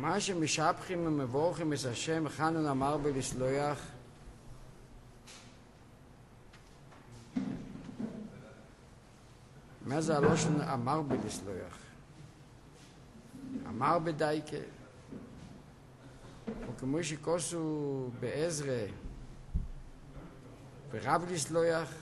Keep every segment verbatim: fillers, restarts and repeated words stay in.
מה שמשבחים ומבורכים את השם, חנן אמר בלסלויח, מה זה הלושן אמר בלסלויח? אמר בדייקה, וכמו שכוסו בעזרה ורב לסלויח,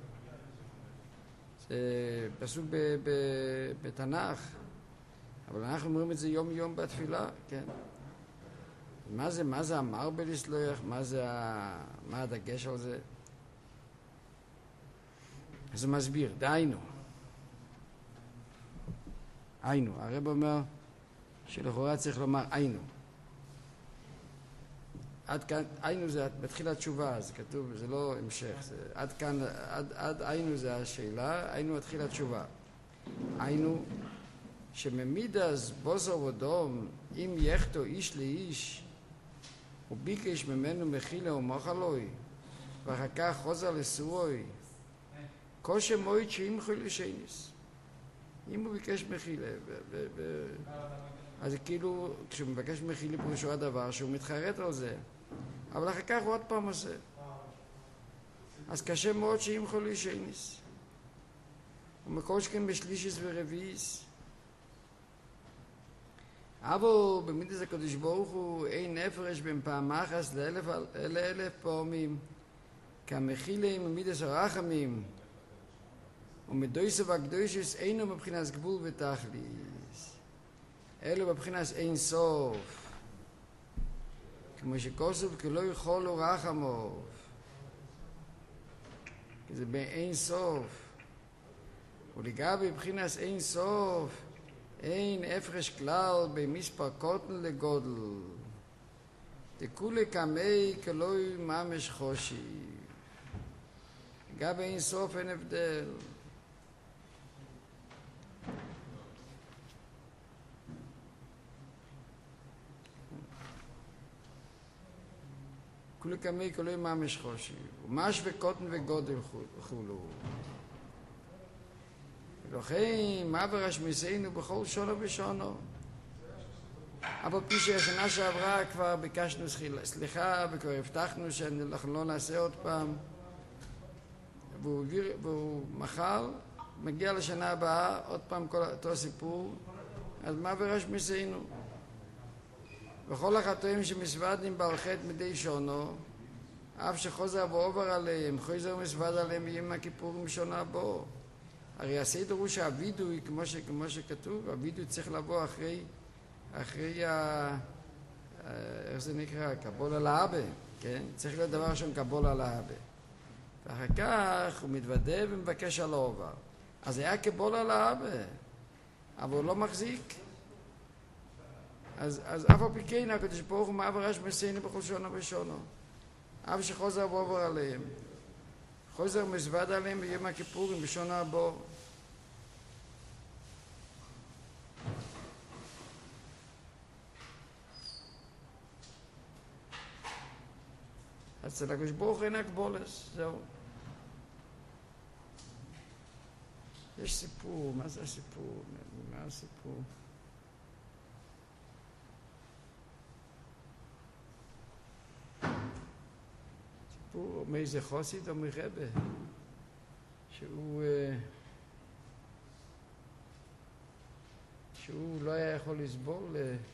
זה פסוק בתנ"ך, אבל אנחנו אומרים את זה יום יום בתפילה, כן? מה זה, מה זה אמר בלסלויח? מה זה, מה הדגש על זה? אז הוא מסביר, דיינו. היינו, הרב אומר שלכאורה צריך לומר היינו. עד כאן, היינו זה מתחיל התשובה, זה כתוב, זה לא המשך, זה, עד כאן, עד, עד היינו זה השאלה, היינו מתחיל התשובה. היינו, שממידס בוסר ודום, אם יחתו איש לאיש, וביקש ממנו מחילה ומחלוי, ואחר כך חוזר לסורוי, קושי מועד שימחו לשייניס. אם הוא ביקש מחילה, ו- ו- ו- אז כאילו, כשהוא מבקש מחילה פירושו הדבר שהוא מתחרט על זה, אבל אחר כך הוא עוד פעם עושה. אז קשה מאוד שימחו לשייניס. ומקושכם בשלישיס ורביעיס. אבל במידס הקדוש ברוך הוא אין הפרש בין פעם אחת לאלף, לאלף פעמים, כמחילים במידס הרחמים, ומדויסו והקדושס אינו מבחינת גבול ותכליס, אלו מבחינת אין סוף, כמו שכוסוף כי לא יכולו רחמוב, כי זה באין סוף, ולגבי מבחינת אין סוף, אין הפרש כלל במספר קוטן לגודל, תקולי כמי כלוי ממש חושי, לגבי אין סוף אין הבדל. כולי כמי כלוי ממש חושי, ומש וקוטן וגודל חולו. ולכן, מה ברשמיסנו בכל שונו ושונו? אבל פי שהשנה שעברה כבר ביקשנו סליחה וכבר הבטחנו שאנחנו לא נעשה עוד פעם. והוא, והוא מחר מגיע לשנה הבאה, עוד פעם כל אותו סיפור. אז מה ברשמיסנו? וכל החטאים שמסוודנים בעל חטא מדי שונו, אף שחוזר ועובר עליהם, חוזר ומסווד עליהם יום הכיפורים שונה בו. הרי הסדר הוא שהווידוי, כמו, ש, כמו שכתוב, הווידוי צריך לבוא אחרי, אחרי ה... איך זה נקרא? קבול על האבא, כן? צריך להיות דבר ראשון קבול על האבא. ואחר כך הוא מתוודה ומבקש על העובר. אז היה קבול על האבא, אבל הוא לא מחזיק. אז, אז אף על פי כן, הקדוש ברוך הוא מעבר רשמיסנו בכל שונו ושונו. אף שחוזר ועובר עליהם. חוזר מזווד עליהם ביום הכיפורים בשונה הבא. אצל הקדוש ברוך הוא אין הגבולס, זהו. יש סיפור, מה זה הסיפור? מה הסיפור? סיפור מאיזה חוסיד או מרבה, שהוא, שהוא לא היה יכול לסבור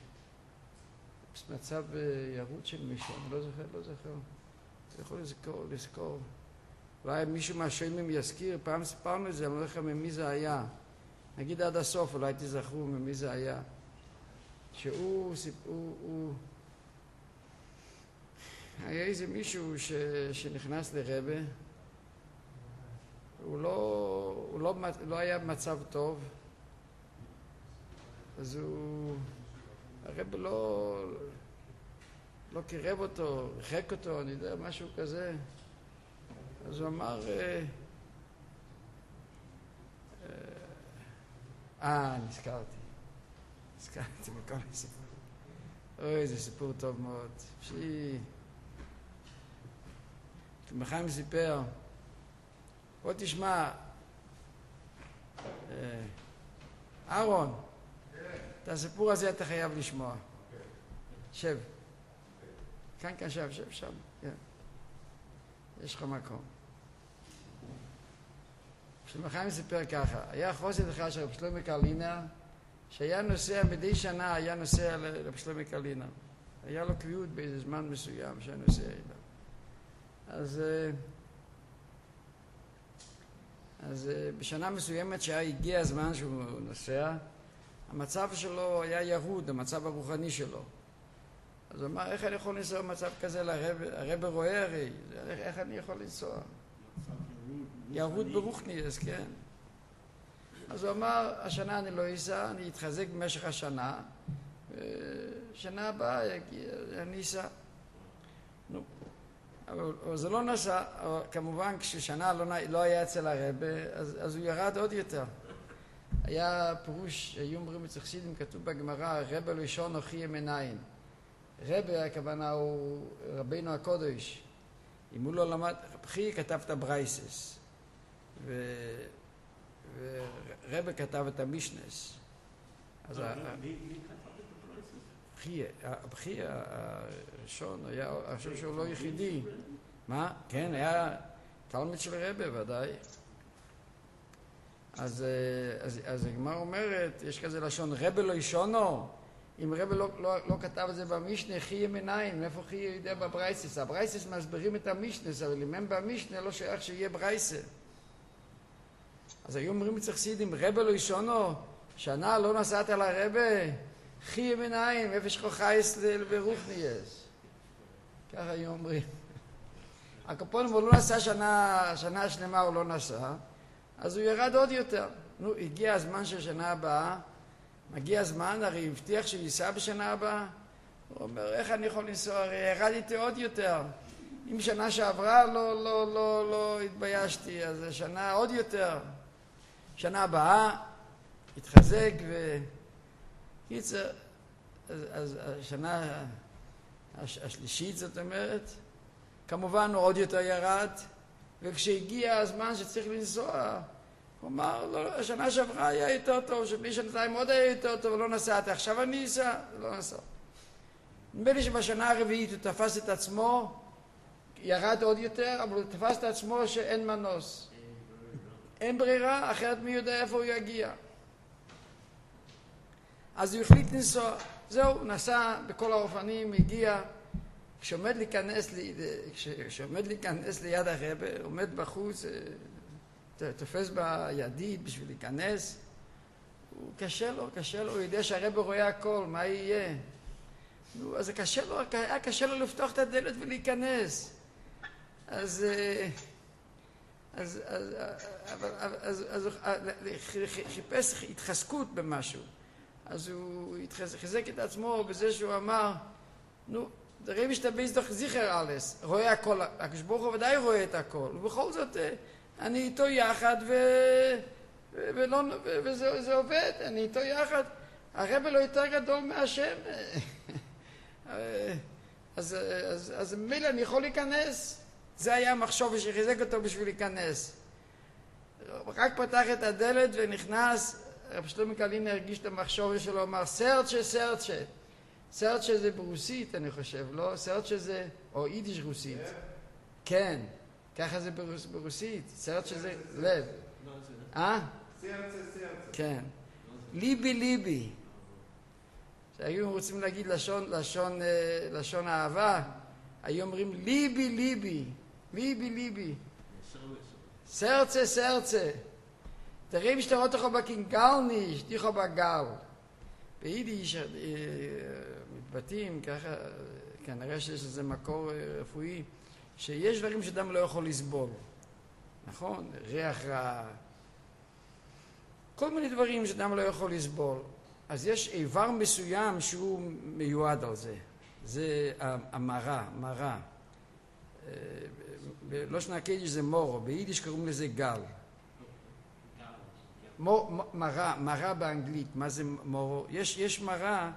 למצב ירוד של מישהו, אני לא זוכר, לא זוכר. אתה יכול לזכור, לזכור. אולי מישהו מהשלמים יזכיר, פעם סיפרנו את זה, אני לא יודע ממי זה היה. נגיד עד הסוף, אולי תזכרו ממי זה היה. שהוא, הוא, הוא, היה איזה מישהו ש, שנכנס לרבה, הוא לא, הוא לא, לא היה במצב טוב, אז הוא, הרב לא, לא קירב אותו, רחק אותו, אני יודע, משהו כזה. אז הוא אמר, אה, אה נזכרתי, נזכרתי מכל הסיפור. אוי, זה סיפור טוב מאוד. שי... תמחיים סיפר, בוא תשמע, אהרון, את הסיפור הזה אתה חייב לשמוע. שב. כאן, כאן, שב, שב, שם. כן. יש לך מקום. שלמה חיים סיפר ככה, היה חוסד אחד של רב שלמה קרלינר, שהיה נוסע מדי שנה, היה נוסע לרב שלמה קרלינר. היה לו קביעות באיזה זמן מסוים שהיה נוסע אליו. אז, אז בשנה מסוימת שהגיע הזמן שהוא נוסע, המצב שלו היה ירוד, המצב הרוחני שלו. אז הוא אמר, איך אני יכול לנסוע במצב כזה לרב? הרב רואה הרי, איך, איך אני יכול לנסוע? ירוד ברוחניאס, כן. אז הוא אמר, השנה אני לא אסע, אני אתחזק במשך השנה, ושנה הבאה אני אסע. נו, אבל, אבל זה לא נסע, אבל כמובן כששנה לא, לא היה אצל הרב, אז, אז הוא ירד עוד יותר. היה פירוש, היו אומרים אצל חסידים, כתוב בגמרא, רב הראשון הוכי ימניים. רב, הכוונה הוא רבינו הקודש. אם הוא לא למד, חי כתב את הברייסס, ורב כתב את המשנס. אז חי הראשון היה, אני חושב שהוא לא יחידי. מה? כן, היה תלמיד של רב, ודאי. אז, אז, אז הגמרא אומרת, יש כזה לשון, רב לא ישונו, אם רב לא, לא, לא כתב את זה במשנה, חי ימניים, מאיפה חי יודע בברייסס? הברייסס מסבירים את המשנס, אבל אם הם במשנה לא שייך שיהיה ברייסה. אז היו אומרים אצל חסידים, רב לא ישונו, שנה לא נסעת על הרבה, חי ימניים, איפה שכו חייס ברוחניאס. ככה היו אומרים. הקופונים הוא לא נסע שנה, שנה שלמה הוא לא נסע, אז הוא ירד עוד יותר. נו, הגיע הזמן של שנה הבאה, מגיע הזמן, הרי הבטיח שייסע בשנה הבאה. הוא אומר, איך אני יכול לנסוע? הרי ירדתי עוד יותר. אם שנה שעברה לא, לא, לא, לא התביישתי, אז שנה עוד יותר. שנה הבאה, התחזק ו... קיצר, אז, אז השנה הש, השלישית, זאת אומרת, כמובן הוא עוד יותר ירד, וכשהגיע הזמן שצריך לנסוע, הוא אמר, לא, השנה שעברה היה יותר טוב, שבלי שנתיים עוד היה יותר טוב, ולא נסעתי, עכשיו אני אסע, לא נסע. נדמה לי שבשנה הרביעית הוא תפס את עצמו, ירד עוד יותר, אבל הוא תפס את עצמו שאין מנוס. אין ברירה, אחרת מי יודע איפה הוא יגיע. אז הוא החליט לנסוע. זהו, נסע בכל האופנים, הגיע, כשעומד להיכנס, כשעומד להיכנס ליד הרב, עומד בחוץ, תופס בידית בשביל להיכנס, הוא קשה לו, קשה לו, הוא יודע שהרב רואה הכל, מה יהיה? נו, אז קשה לו, היה קשה לו לפתוח את הדלת ולהיכנס. אז, אז, אז, אבל, אז, אז, אז חיפש התחזקות במשהו. אז הוא חיזק את עצמו בזה שהוא אמר, נו, דרי משתבש דוח זיכר אלס, רואה הכל, הקדוש ברוך הוא ודאי רואה את הכל, ובכל זאת אני איתו יחד ו... ולא... וזה זה עובד, אני איתו יחד, הרב לא יותר גדול מהשם, אז, אז, אז מילה אני יכול להיכנס, זה היה המחשוב שחיזק אותו בשביל להיכנס. רק פתח את הדלת ונכנס, רב שלמה קרלינר הרגיש את המחשוב שלו, אמר סרצ'ה סרצ'ה, סרצ'ה זה ברוסית אני חושב, לא? סרצ'ה זה, או יידיש רוסית, כן, ככה זה ברוסית, סרצ'ה זה לב, אה? סרצ'ה סרצ'ה, כן, ליבי ליבי, שהיו רוצים להגיד לשון, לשון, לשון אהבה, היו אומרים ליבי ליבי, ליבי ליבי, סרצ'ה סרצ'ה, תראי משתרות לך בקינגל ניש, תיכו בגל. ביידיש מתבטאים, ככה, כנראה שיש איזה מקור רפואי, שיש דברים שאדם לא יכול לסבול. נכון? ריח רע. כל מיני דברים שאדם לא יכול לסבול. אז יש איבר מסוים שהוא מיועד על זה. זה המרה, מרה. לא שנקדיש זה מורו, ביידיש קוראים לזה גל. מרה, מרה באנגלית, מה זה מורו? יש, יש מרה.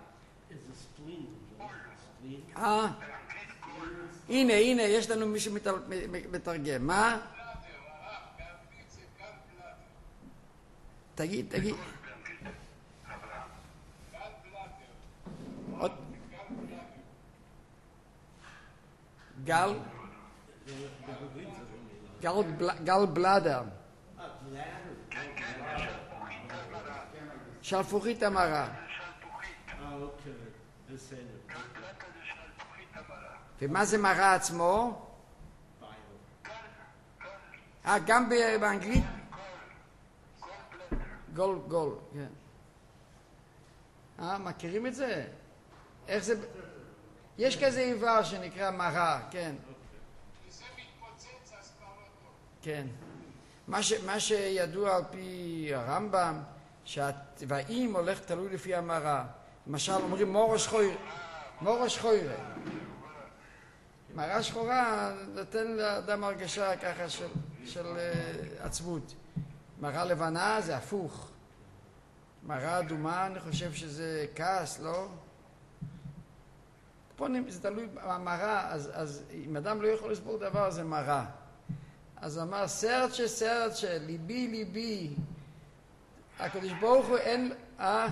אה, הנה, הנה, יש לנו מי שמתרגם. מה? תגיד, תגיד. גל, גל, גל בלדה. שלפוחית המרה. ומה זה מרה עצמו? אה, גם באנגלית? גול, גול, כן. אה, מכירים את זה? איך זה... יש כזה איבר שנקרא מרה, כן. וזה מתפוצץ, אז כבר לא טוב. כן. מה, ש... מה שידוע על פי הרמב"ם, שהצבעים הולך תלוי לפי המרה. למשל אומרים מורש חוירה. מורש חוירה. מרה שחורה נותן לאדם הרגשה ככה של, של uh, עצבות. מרה לבנה זה הפוך. מרה אדומה אני חושב שזה כעס, לא? פה זה תלוי במרה, אז, אז אם אדם לא יכול לסבור דבר זה מרה. אז אמר סרצ'ה סרצ'ה, ליבי ליבי. הקדוש ברוך הוא אין... אה?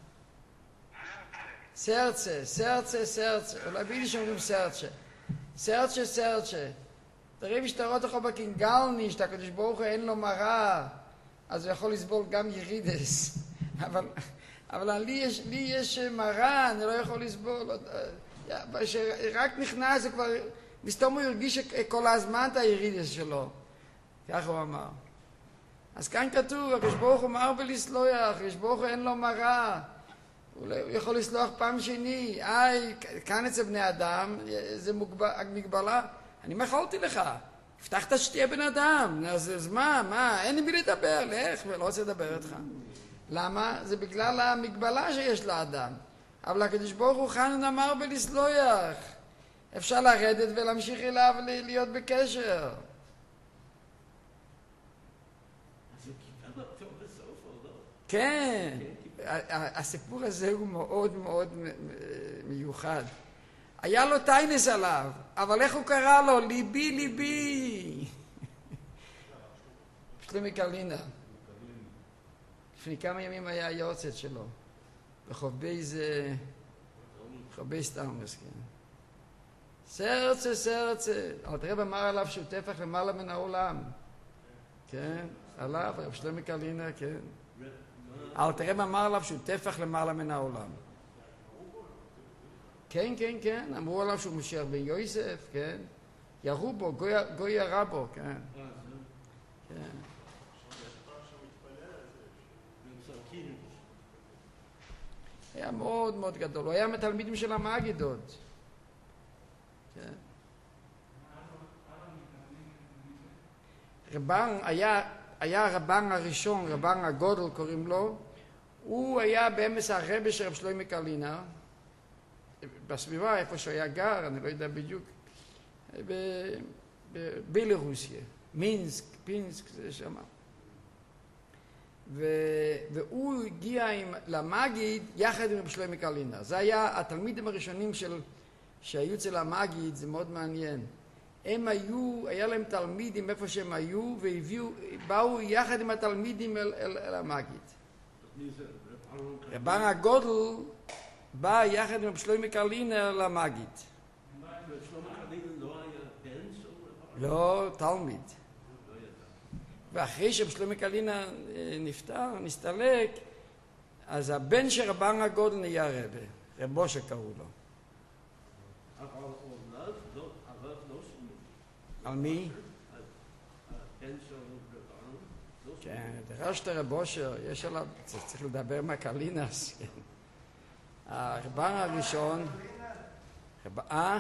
סרצ'ה, סרצ'ה, סרצ'ה. אולי ביידיש אומרים סרצ'ה. סרצ'ה, סרצ'ה. תראי ושתרות לך בקינגלני, שהקדוש ברוך הוא אין לו מרה, אז הוא יכול לסבול גם ירידס. אבל, אבל לי יש, לי יש מרה, אני לא יכול לסבול. כשרק נכנס, זה כבר... מסתום הוא הרגיש כל הזמן את הירידס שלו. כך הוא אמר. אז כאן כתוב, הקדוש ברוך הוא מר ולסלוח, הקדוש ברוך הוא אין לו מרה. הוא יכול לסלוח פעם שני. איי, כאן אצל בני אדם, זה מגבלה. אני מחלתי לך. הבטחת שתהיה בן אדם. אז, אז מה, מה? אין לי מי לדבר, לך, ולא רוצה לדבר איתך. למה? זה בגלל המגבלה שיש לאדם. אבל הקדוש ברוך הוא חנן אמר ולסלוח. אפשר לרדת ולהמשיך אליו להיות בקשר. כן, הסיפור הזה הוא מאוד מאוד מיוחד. היה לו טיינס עליו, אבל איך הוא קרא לו? ליבי ליבי. שלומי קרלינה. לפני כמה ימים היה היורצייט שלו. בחובי זה... חובי סטארמס, כן. סרצה, סרצה. אבל תראה במר עליו שהוא טפח למעלה מן העולם. כן, עליו, רב שלומי קרלינה, כן. אבל תראה במר עליו שהוא טפח למעלה מן העולם. כן, כן, כן. אמרו עליו שהוא משיח בן יוסף, כן. ירו בו, גוי ירה בו, כן. כן. היה מאוד מאוד גדול. הוא היה מתלמידים של המגידות. כן. רבן היה, היה הרבן הראשון, רבן הגודל קוראים לו, הוא היה באמס הרבה של רב שלומי קרלינה, בסביבה איפה שהוא היה גר, אני לא יודע בדיוק, בבלרוסיה, מינסק, פינסק, זה שם. והוא הגיע עם, למגיד יחד עם רב שלומי קרלינה. זה היה התלמידים הראשונים של, שהיו אצל המגיד, זה מאוד מעניין. הם היו, היה להם תלמידים איפה שהם היו, והביאו, באו יחד עם התלמידים אל, אל, אל המגיד. רבן הגודל בא יחד עם רב שלומי קרלינה למגיד. שלומי קרלינה לא היה בן? לא, תלמיד. ואחרי שרב שלומי קרלינה נפטר, נסתלק, אז הבן של רבן הגודל נהיה רבה, רב משה קראו לו. אבל עליו לא שומעים. על מי? הבן של רבן? כן, דרשת רב משה, יש עליו, צריך לדבר מהקרלינס. הרבן הראשון, אה?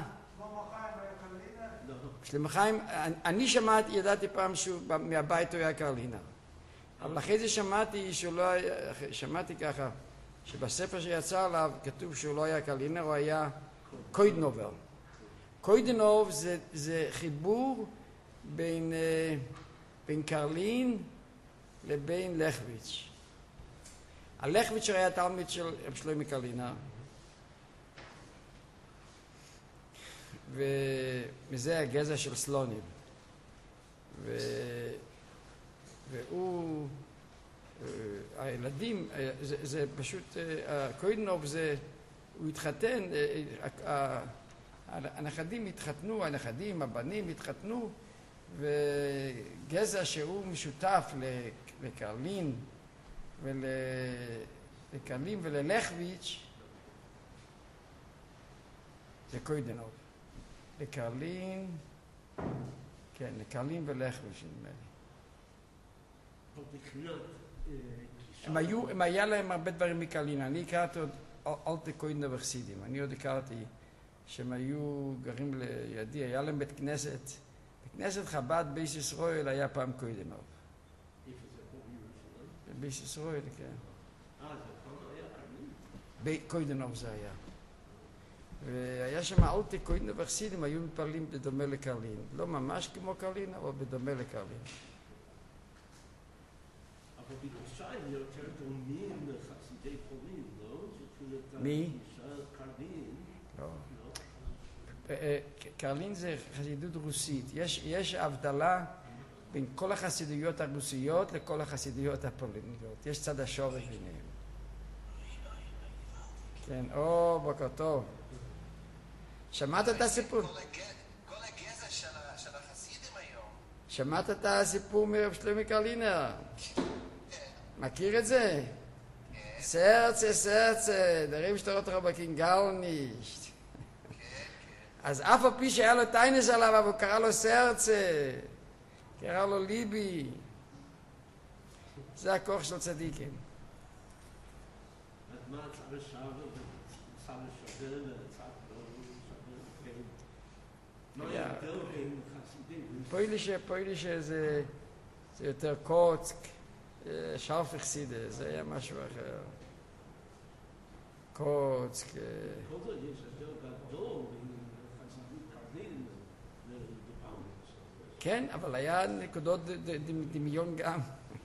שלמה חיים, אני שמעתי, ידעתי פעם שהוא מהבית הוא היה קרלינה. אבל אחרי זה שמעתי שהוא לא היה, שמעתי ככה, שבספר שיצא עליו כתוב שהוא לא היה קרלינה, הוא היה קוידנובר. קוידנוב זה, זה חיבור בין, בין קרלין לבין לחביץ'. הלחביץ' היה תלמיד של רב שלמה קרלינה. ומזה הגזע של סלונים. ו... והוא, הילדים, זה, זה פשוט, הקוידנוב זה, הוא התחתן, הנכדים התחתנו, הנכדים, הבנים התחתנו, וגזע שהוא משותף לקרלין ולקרלין וללכביץ' זה קוידנוב. לקרלין, כן, לקרלין ולכביץ' נדמה לי. הם היו, הם היה להם הרבה דברים מקרלין. אני הכרתי עוד אלטה קוידנוב וחסידים. אני עוד הכרתי שהם היו גרים לידי, היה להם בית כנסת. כנסת חב"ד בייס ישראל היה פעם קוידנוב. איפה זה פה בירושלים? בייס ישראל, כן. אה, זה פעם היה קרלין? קוידנוב זה היה. והיה שם אלטה קוידנוב וחסידים, היו מתפללים בדומה לקרלין. לא ממש כמו קרלין, אבל בדומה לקרלין. אבל בירושלים יותר דומים לחסידי פולין, לא? מי? קרלין. לא. קרלין זה חסידות רוסית. יש, יש הבדלה בין כל החסידויות הרוסיות לכל החסידויות הפוליניות. יש צד השורש ביניהם. כן, או, בוקר טוב. שמעת את הסיפור? כל הגזע של החסידים היום. שמעת את הסיפור מרב שלמה קרלינר? מכיר את זה? סרצה, סרצה, דרים שטרות רבקין גאונישט. אז אף על פי שהיה לו טיינס עליו, אבל הוא קרא לו סרצה, קרא לו ליבי. זה הכוח של צדיקים. אז מה צד השווה וצד השווה וצד לא שווה? מה ההבדל בין חסידים? פוילישה, פוילישה זה יותר קוצק, שרף חסידה, זה היה משהו אחר. קוצק. כל זאת יש הבדל גדול בין חסידות קרלין לפאולוס. כן, אבל היה נקודות דמיון גם.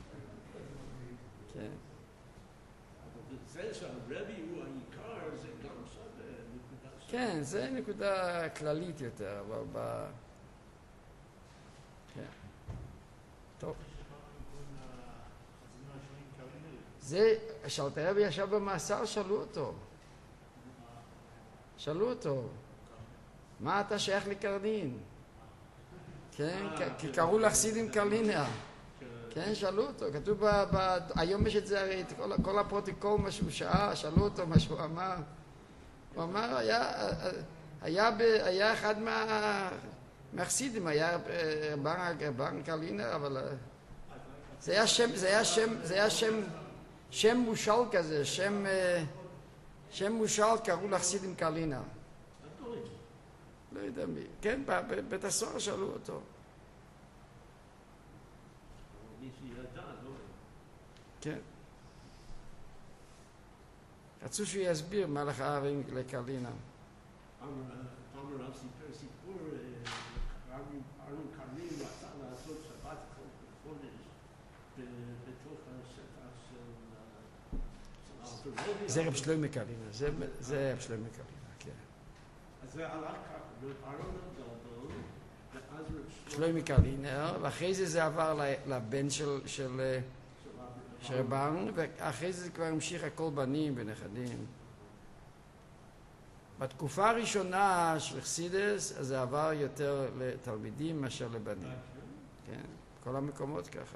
כן. אבל זה שהרבי הוא העיקר זה גם שווה נקודה שווה. כן, זה נקודה כללית יותר, אבל ב... כן. טוב. זה, שאלתר רבי ישב במאסר, שאלו אותו. שאלו אותו, מה אתה שייך לקרלין? כן, כי קראו לחסידים קרלינר. כן, שאלו אותו, כתוב, היום יש את זה הרי, כל הפרוטוקול, מה שהוא שעה, שאלו אותו מה שהוא אמר. הוא אמר, היה אחד מהחסידים, היה ברן קרלינר, אבל זה היה שם, זה היה שם, זה היה שם, שם מושל כזה, שם, שם מושל קראו לחסידים קרלינר. לא יודע מי. כן, בבית הסוהר שאלו אותו. כן. רצו שהוא יסביר מה לך הערים לקרלינה. פעם רב סיפר סיפור, ארון קרלין רצה לעשות שבת חודש בתוך השטח של אלתר רבי. זה רב שלמה קרלינה, זה רב שלמה קרלינה, כן. אז זה הלך ככה, ארון הגדול, ואז שלמה קרלינר, ואחרי זה זה עבר לבן של רבן, ואחרי זה כבר המשיך הכל בנים ונכדים. בתקופה הראשונה של חסידס, אז זה עבר יותר לתלמידים מאשר לבנים. כן, כל המקומות ככה.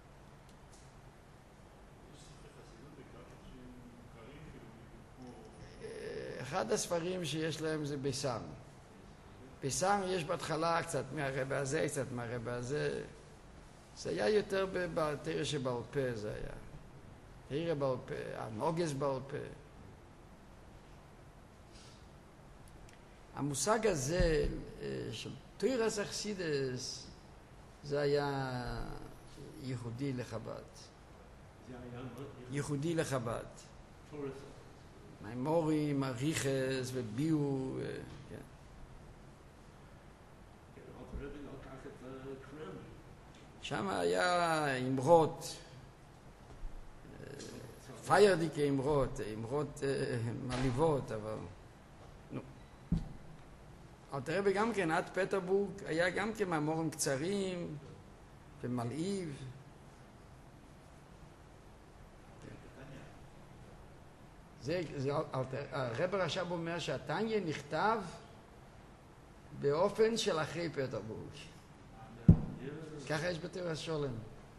אחד הספרים שיש להם זה ביסם. ביסם יש בהתחלה קצת מהרבא הזה, קצת מהרבא הזה. זה היה יותר בתרא שבעל פה, זה היה. תרא בעל פה, הנוגס בעל פה. המושג הזה של תוירס אכסידס, זה היה ייחודי לחב"ד. ייחודי לחב"ד. מימורים, אריכס וביאו, כן. שם היה אמרות, פיירדיקי אמרות, אמרות מליבות, אבל... נו. אבל תראה וגם כן, עד פטרבורג היה גם כן מאמורים קצרים ומלהיב. זה, זה, הרב רש"ב אומר שהתניא נכתב באופן של אחרי פטרבורג. ככה יש בתורה שולם.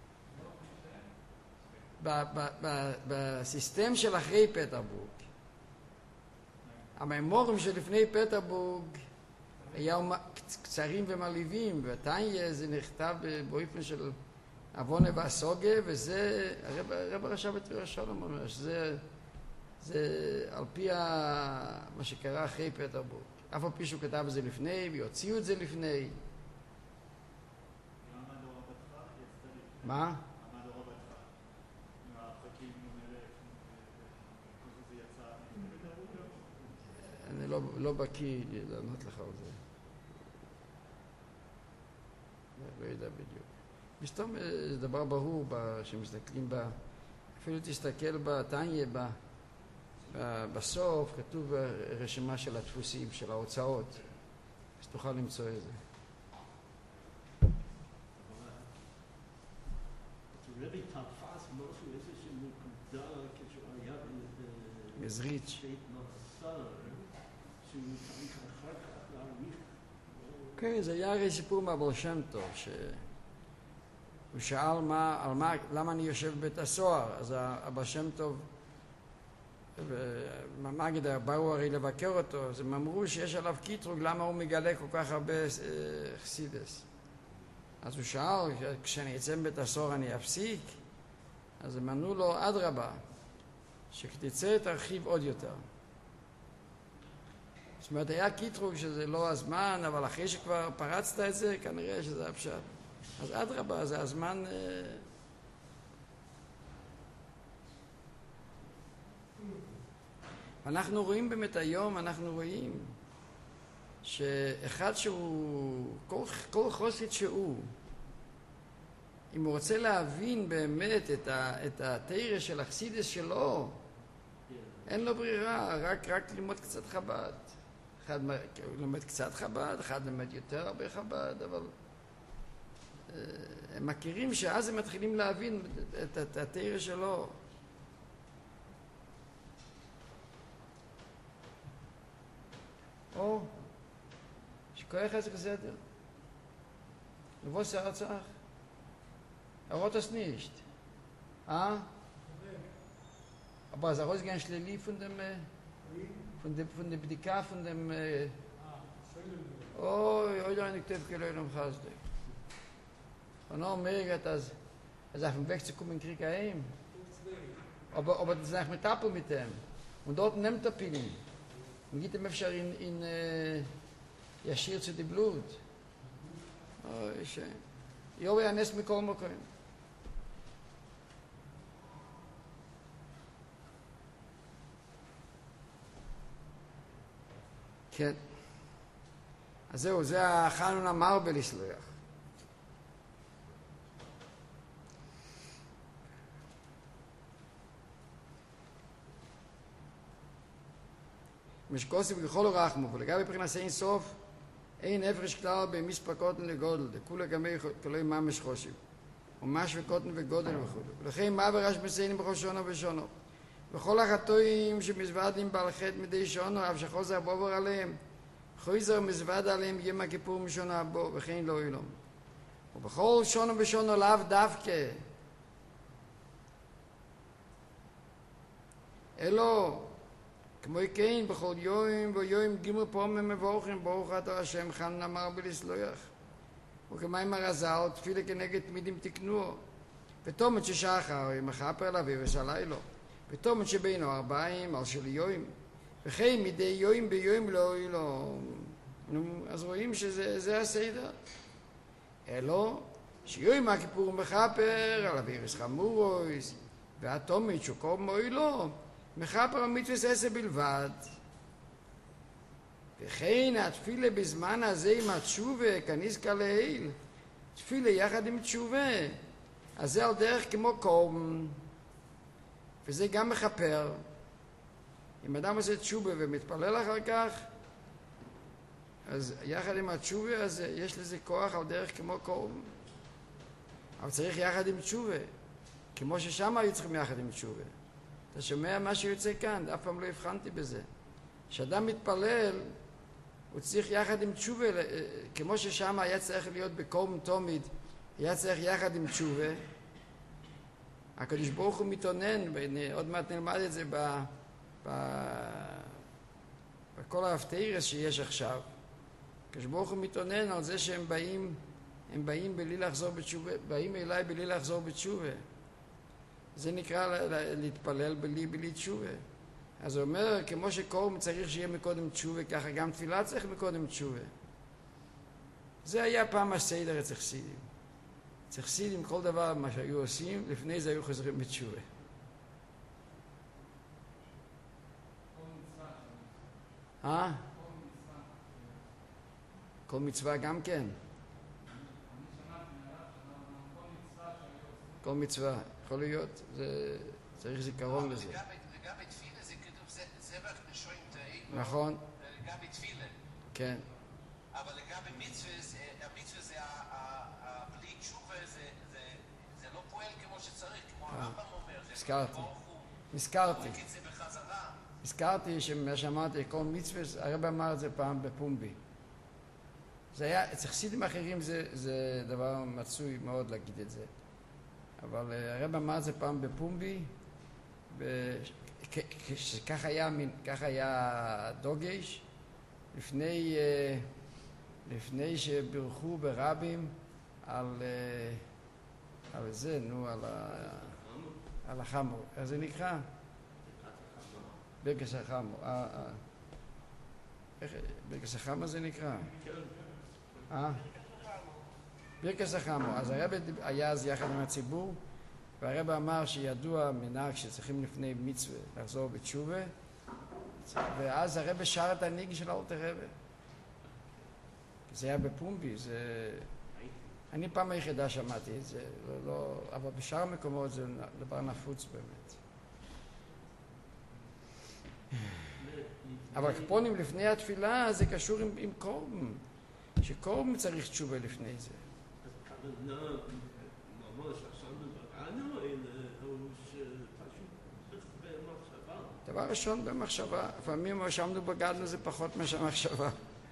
בסיסטם של אחרי פטרבורג. הממורים שלפני פטרבורג היו קצרים ומעליבים, והתניא זה נכתב באופן של עוונה והסוגה, וזה, הרב, הרב הרש"ב בתורה שולם אומר שזה זה על פי ה, מה שקרה אחרי פטרבורג. אף על פי שהוא כתב את זה לפני, והוציאו את זה לפני. מה? אני לא, לא בקיא לענות לך על זה. לא יודע בדיוק. מסתום זה דבר ברור שמסתכלים בה, אפילו תסתכל בתניא, בסוף כתוב רשימה של הדפוסים, של ההוצאות, אז תוכל למצוא את זה. רבי תפס משהו איזשהו נקודה כשהוא היה מזריץ' בבית מאסר, שהוא צריך אחר כך להעריך. כן, זה היה הרי סיפור מהבעל שם טוב, שהוא שאל מה, על מה, למה אני יושב בבית הסוהר, אז הבעל שם טוב, ומגיד, באו הרי לבקר אותו, אז הם אמרו שיש עליו קיטרוג, למה הוא מגלה כל כך הרבה חסידס. אז הוא שאל, כשאני אצא מבית הסוהר אני אפסיק? אז הם ענו לו, אדרבה, שכתצא תרחיב עוד יותר. זאת אומרת, היה קיטרוג שזה לא הזמן, אבל אחרי שכבר פרצת את זה, כנראה שזה הפשט. אז אדרבה, זה הזמן... אנחנו רואים באמת היום, אנחנו רואים שאחד שהוא, כל, כל חוסית שהוא, אם הוא רוצה להבין באמת את, ה, את התירה של החסידס שלו, אין לו ברירה, רק, רק ללמוד קצת חב"ד. אחד לומד קצת חב"ד, אחד לומד יותר הרבה חב"ד, אבל הם מכירים שאז הם מתחילים להבין את, את התירה שלו. או, שכוח איזה בסדר. לבוא שר הצח. הרות es nicht. Ah? Aber es ist ganz schlimm von dem von der von der Bdika von dem oh, heute eine Tipp gelöst am Hasde. Und noch mehr geht das es auf dem Weg zu kommen in Krieg heim. Aber aber das sagt mit Tappel mit dem. Und dort nimmt er Pillen. Und geht ihm אפשר in in ישיר zu die Blut. Oh, schön. Jo, ja, nes מכל מקום. כן. אז זהו, זה החנון אמר בלסלוח. משקוסי וככל רחמו, ולגבי מבחינת אין סוף, אין הפרש כלל במספר קוטן לגודל, דכולה גמי כלוי ממש חושים, ומש וקוטן וגודל וכו'. ולכן מה ורש מסיינים בכל שונו ושונו. וכל החטואים שמזוודים בעל חטא מדי שונו, אף שחוזר בובר עליהם, חוזר מזווד עליהם יום הכיפור משונו הבו, וכן לא אילום. ובכל שונו ושונו לאו דווקא, אלו, כמו כן, בכל יום ויום גימר פעמים מבורכים, ברוך אתה השם חנן אמר בלסלוח. וכמים הרזל, תפילה כנגד תמידים תקנוהו. ותומת ששחר, מחפר לאביב ושליילו. ותומת שבינו ארבעים, על של יום. וכן מדי יום ביום לא אילו. אז רואים שזה הסדר. אלו, שיום הכיפור מחפר, על אביב ושחמורויס, והתומת שוקום מוילו. מחפר המצווס עשה בלבד. וכן התפילה בזמן הזה עם התשובה, כניסקה לעיל. תפילה יחד עם תשובה. אז זה על דרך כמו קום. וזה גם מחפר. אם אדם עושה תשובה ומתפלל אחר כך, אז יחד עם התשובה, אז יש לזה כוח על דרך כמו קום. אבל צריך יחד עם תשובה. כמו ששם היו צריכים יחד עם תשובה. אתה שומע מה שיוצא כאן, אף פעם לא הבחנתי בזה. כשאדם מתפלל, הוא צריך יחד עם תשובה, כמו ששם היה צריך להיות בקום תומיד, היה צריך יחד עם תשובה. הקדוש ברוך הוא מתאונן, עוד מעט נלמד את זה ב, ב, בכל ההפטרס שיש עכשיו. הקדוש ברוך הוא מתאונן על זה שהם באים, הם באים בלי לחזור בתשובה, באים אליי בלי לחזור בתשובה. זה נקרא להתפלל בלי בלי תשובה. אז הוא אומר, כמו שקורם צריך שיהיה מקודם תשובה, ככה גם תפילה צריך מקודם תשובה. זה היה פעם הסדר אצל חסידים. אצל חסידים כל דבר מה שהיו עושים, לפני זה היו חוזרים בתשובה. אה? כל מצווה גם כן. כל מצווה. יכול להיות, זה צריך זיכרון לזה. לגבי תפילה זה כתוב זבח נשוין תאי. נכון. לגבי תפילה. כן. אבל לגבי מצווה, המצווה זה בלי תשובה, זה לא פועל כמו שצריך, כמו הרמב"ם אומר. הזכרתי. נזכרתי. זה בחזרה. הזכרתי שמה שאמרתי, כל מצווה, הרב אמר את זה פעם בפומבי. זה היה, אצל חסידים אחרים זה, זה דבר מצוי מאוד להגיד את זה. אבל הרב אמר את זה פעם בפומבי, שכך היה, כך היה דוגש, לפני, לפני שברכו ברבים על, על זה, נו, על, ה, על החמור. איך זה נקרא? ברכס החמור. איך, ברכס החמור זה נקרא? אה? ברכס החמור. אז הרב היה אז יחד עם הציבור, והרב אמר שידוע מנהג שצריכים לפני מצווה לחזור בתשובה, ואז הרב שר את הניגי של אלתר רבי. זה היה בפומבי, זה... אני פעם היחידה שמעתי את זה, לא, לא... אבל בשאר המקומות זה דבר נפוץ באמת. אבל קפונים לפני התפילה זה קשור עם, עם קורבן, שקורבן צריך תשובה לפני זה. דבר ראשון במחשבה, לפעמים מה שעמדו בגדנו זה פחות מאשר מחשבה.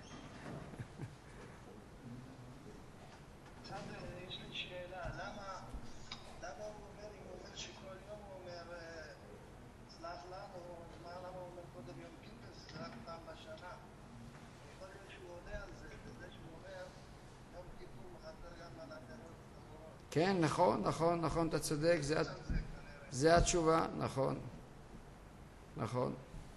יש לי שאלה, למה הוא אומר, אם הוא אומר שכל יום הוא אומר סלח לנו, למה הוא אומר קודם יום כיפר, זה רק פעם בשנה? יכול להיות שהוא עונה על זה, בזה שהוא אומר יום כיפור מחזר גם על הדרות אחרות. כן, נכון, נכון, נכון, אתה צודק, זה התשובה, נכון. נכון.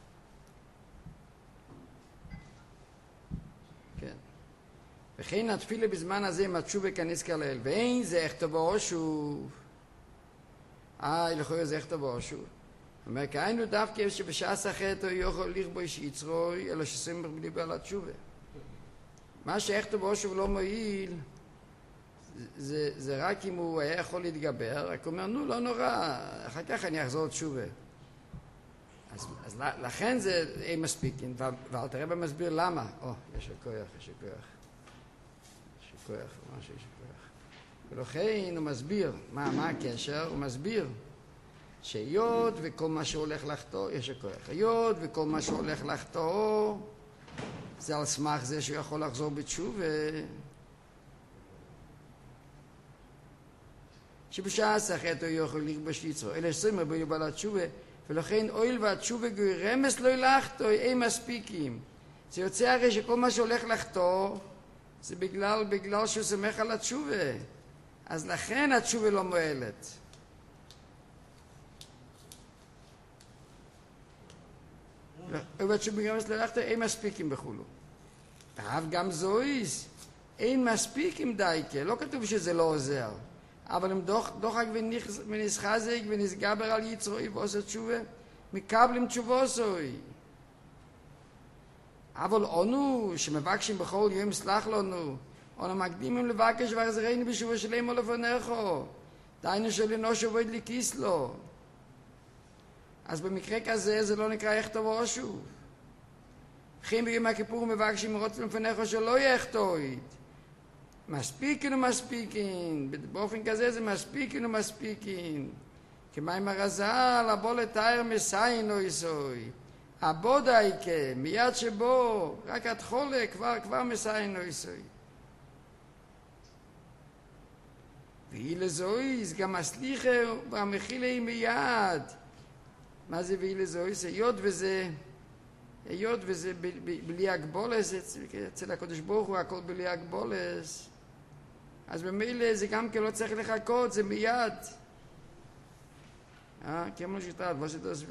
כן. וכן התפילה בזמן הזה מתשובה כנזכר לאל, ואין זה איך תבואו שוב. אה, לכוי זה איך תבואו שוב. אומר, כאינו דווקא שבשעה סחט הוא יכול לכבוש יצרוי, אלא שסמך בליבה על התשובה. מה שאיך תבואו שוב לא מועיל, זה, זה רק אם הוא היה יכול להתגבר, רק אומר, נו, לא נורא, אחר כך אני אחזור תשובה. אז, אז לכן זה אי מספיקים, ואלתר רבי מסביר למה. או, יש הכוח, יש הכוח. יש הכוח, ממש יש הכוח. ולכן הוא מסביר, מה, מה הקשר? הוא מסביר שהיות וכל מה שהולך לחטוא, יש הכוח. היות וכל מה שהולך לחטוא, זה על סמך זה שהוא יכול לחזור בתשובה. שבשעה סחט הוא יכול לכבוש יצרו. אלה עשרים רבי בעלת תשובה, ולכן אויל והתשובה גוי רמז לא לחטוא, אין מספיקים. זה יוצא הרי שכל מה שהולך לחטוא, זה בגלל, בגלל שהוא סמך על התשובה. אז לכן התשובה לא מועלת. אויל והתשובה גוי רמז לא לחטוא, אין מספיקים בכולו. ואף גם זויס, אין מספיקים דייקה, לא כתוב שזה לא עוזר. אבל אם דוח, דוחק ונסחזק ונסגבר על יצרוי ועושה תשובה, מקבלים תשובו סוי. אבל אנו שמבקשים בכל יום סלח לנו, אנו מקדימים לבקש והחזרנו בשובו שלם ולפניכו, דיינו שלנו שובד לכיס לו. אז במקרה כזה זה לא נקרא איך תבוא שוב. וכן ביום הכיפור מבקשים רוצים לפניכו שלא יחטואית. מספיקין ומספיקין, באופן כזה זה מספיקין ומספיקין. כמים הרזל, הבוא לתאר מסיין או יסוי. הבודאיקה, מיד שבו, רק התחולה כבר, כבר מסיין נויסוי. ואי לזויס, גם הסליחה והמחילה מיד. מה זה ואי לזויס? היות וזה, היות וזה ב, ב, בלי הגבולס, אצל, אצל הקדוש ברוך הוא הכל בלי הגבולס, אז במילא זה גם כן לא צריך לחכות, זה מיד. אה, כמו שתת, מה זה דוס,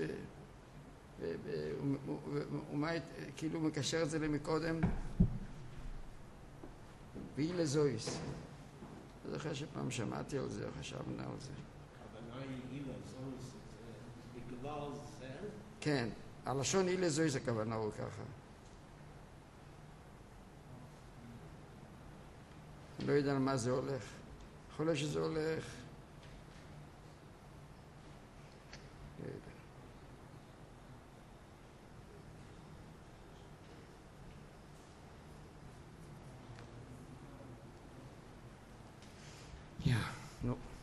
ומה, כאילו מקשר את זה למקודם? ואי לזויס. אני זוכר שפעם שמעתי על זה, או חשבנו על זה. הכוונה היא אילה זויס, בגלל זה? כן, הלשון אילה זויס הכוונה הוא ככה. אני לא יודע על מה זה הולך. יכול להיות שזה הולך. לא יודע. Ja, no.